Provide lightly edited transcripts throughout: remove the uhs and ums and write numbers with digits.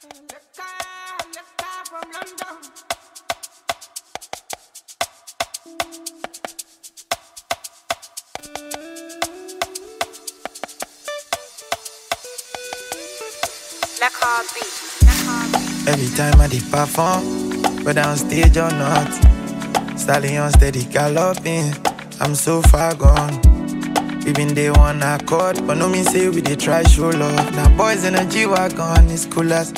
Every time I did perform, whether on stage or not, stallion steady galloping, I'm so far gone. We been day one accord, but no mean say we dey try show love. Now boys in a G-Wagon, it's cool as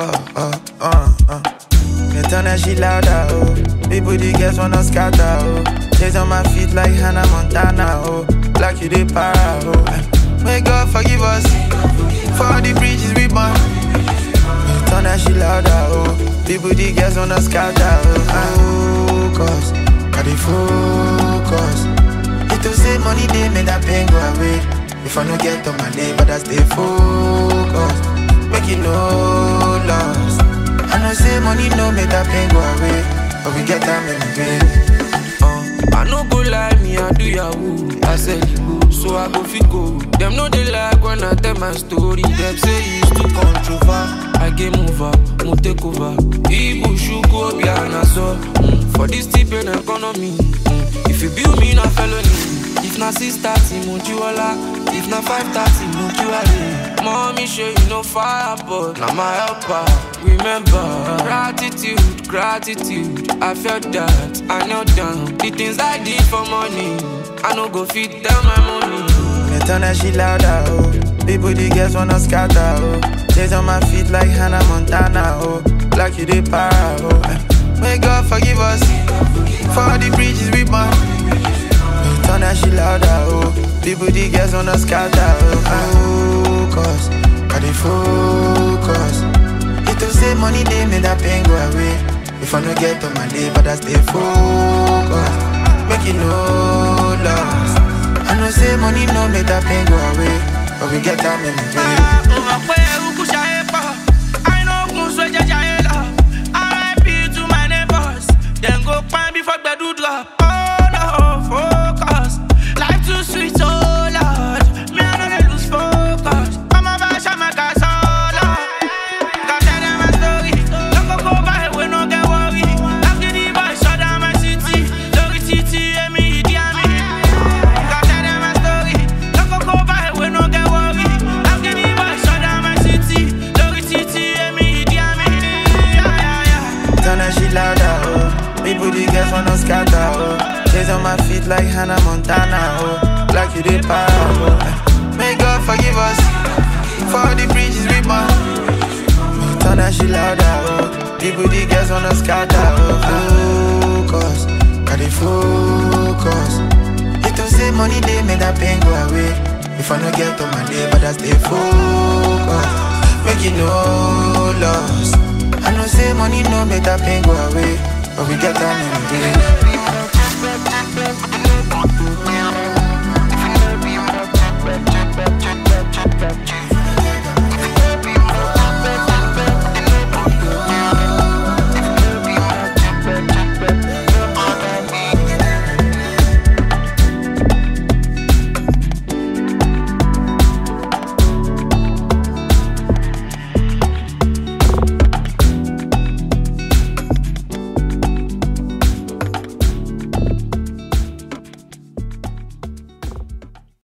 They turn that shit louder, oh. People, the girls wanna scatter, oh. Chase on my feet like Hannah Montana, oh. Like you dey para, oh. May God forgive us for all the bridges we burn. Turn that shit louder, oh. People, the girls wanna scatter, oh. Focus, I dey focus. It to say money, they make that pain go away. If I no get on my day, but I stay focused. Make it no loss. I know say money no make that pain go away, but we get time in the pain. I no go lie, me I do yahoo. I said you go, so I go fit go. Them know they like when I tell my story. Them say it's too controversial. I game over, mo take over. Ibu shuko biana so. For this tip and economy. If you build me na felony. If na 630 mutuala, if na 530 mutuale. Mommy show you no fire, but na my helper. Remember, gratitude, gratitude. I felt that, I knelt down. The things I did for money, I no go fit down my money. They turn that shit louder, oh. People, the girls wanna scatter, oh. Chase on my feet like Hannah Montana, oh. Like you dey para, oh. May God forgive us for all the bridges we burn. Turn that shit louder, oh. People, the girls wanna scatter, oh. Focus, I dey focus. It to say money, they make that pain go away. If I no get on my day, but I stay focused. Make it no loss. I know say money no make that pain go away, but we get time in the day. I know RIP to my neighbors. Then go find before the do drop. Oh no, focus. Life too sweet, oh Lord. Me I don't lose focus. I'm a bash, I'm a gas, oh Lord. Got tell them my story. Don't go by, we no get worried. I'm getting by, shut down my city. Lori Titi, and me, Diami. Got tell them my story. Don't go by, we no get worried. I'm getting by, shut down my city. Lori Titi, and me, Diami. Turn that shit louder, oh. People, the girls wanna scatter, oh. Chase on my feet like Hannah Montana, oh. Like you did para, oh. May God forgive us for all the bridges we burn. Turn that shit louder, oh. People, the girls wanna scatter, oh. Focus, I dey focus. It to say money, they make that pain go away. If I no get on my day, but I stay focused. Make it no loss. I know say money no make that pain go away, but we get time in the day.